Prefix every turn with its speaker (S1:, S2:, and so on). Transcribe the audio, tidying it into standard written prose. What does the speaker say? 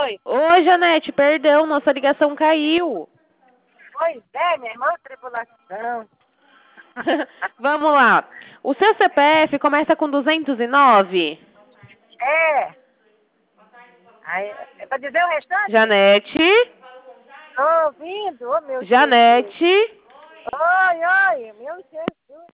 S1: Oi.
S2: Oi, Janete, perdão, nossa ligação caiu.
S1: Pois é, minha irmã, tribulação.
S2: Vamos lá. O seu CPF começa com 209?
S1: É. Aí, é pra dizer o restante?
S2: Janete?
S1: Tô ouvindo, ô meu Jesus.
S2: Janete?
S1: Oi, oi, meu Jesus.